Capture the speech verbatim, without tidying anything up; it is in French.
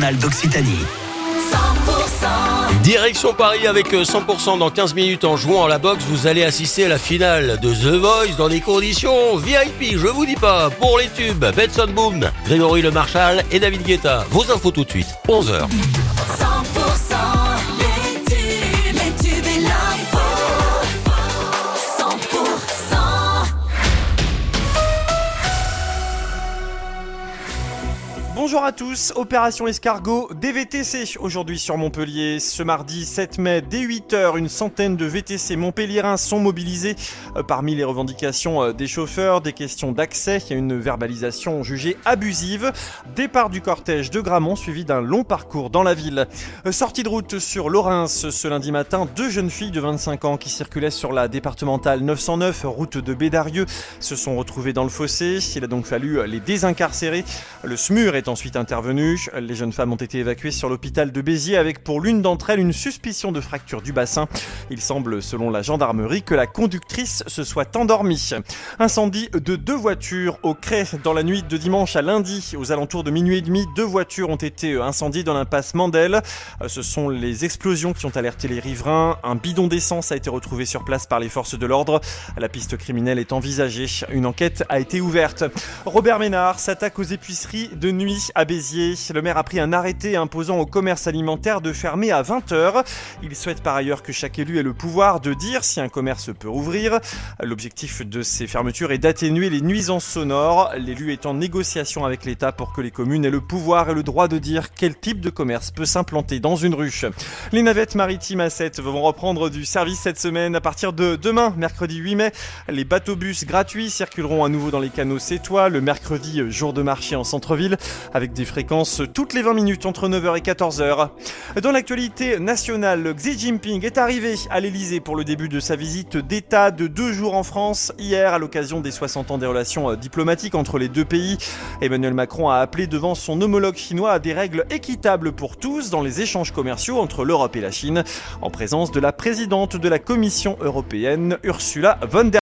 régionale d'Occitanie. cent pour cent. Direction Paris avec cent pour cent dans quinze minutes en jouant à la boxe. Vous allez assister à la finale de The Voice dans des conditions V I P, je vous dis pas. Pour les tubes, Benson Boone, Grégory Le Marchal et David Guetta. Vos infos tout de suite, onze heures. cent pour cent. Les tubes, les tubes et l'info. cent pour cent. Bonjour à tous, opération escargot des V T C aujourd'hui sur Montpellier. Ce mardi sept mai, dès huit heures, une centaine de V T C montpelliérains sont mobilisés. Parmi les revendications des chauffeurs, des questions d'accès, il y a une verbalisation jugée abusive. Départ du cortège de Gramont suivi d'un long parcours dans la ville. Sortie de route sur Lorrains ce lundi matin, deux jeunes filles de vingt-cinq ans qui circulaient sur la départementale neuf cent neuf, route de Bédarieux, se sont retrouvées dans le fossé. Il a donc fallu les désincarcérer. Le S M U R est ensuite intervenu. Les jeunes femmes ont été évacuées sur l'hôpital de Béziers avec pour l'une d'entre elles une suspicion de fracture du bassin. Il semble, selon la gendarmerie, que la conductrice se soit endormie. Incendie de deux voitures au Cré dans la nuit de dimanche à lundi. Aux alentours de minuit et demi, deux voitures ont été incendiées dans l'impasse Mandel. Ce sont les explosions qui ont alerté les riverains. Un bidon d'essence a été retrouvé sur place par les forces de l'ordre. La piste criminelle est envisagée. Une enquête a été ouverte. Robert Ménard s'attaque aux épiceries de nuit à Béziers. Le maire a pris un arrêté imposant au commerce alimentaire de fermer à vingt heures. Il souhaite par ailleurs que chaque élu ait le pouvoir de dire si un commerce peut rouvrir. L'objectif de ces fermetures est d'atténuer les nuisances sonores. L'élu est en négociation avec l'État pour que les communes aient le pouvoir et le droit de dire quel type de commerce peut s'implanter dans une ruche. Les navettes maritimes A sept vont reprendre du service cette semaine. À partir de demain, mercredi huit mai, les bateaux-bus gratuits circuleront à nouveau dans les canaux sétois le mercredi, jour de marché en centre-ville, avec des fréquences toutes les vingt minutes entre neuf heures et quatorze heures. Dans l'actualité nationale, Xi Jinping est arrivé à l'Elysée pour le début de sa visite d'État de deux jours en France. Hier, à l'occasion des soixante ans des relations diplomatiques entre les deux pays, Emmanuel Macron a appelé devant son homologue chinois à des règles équitables pour tous dans les échanges commerciaux entre l'Europe et la Chine, en présence de la présidente de la Commission européenne, Ursula von der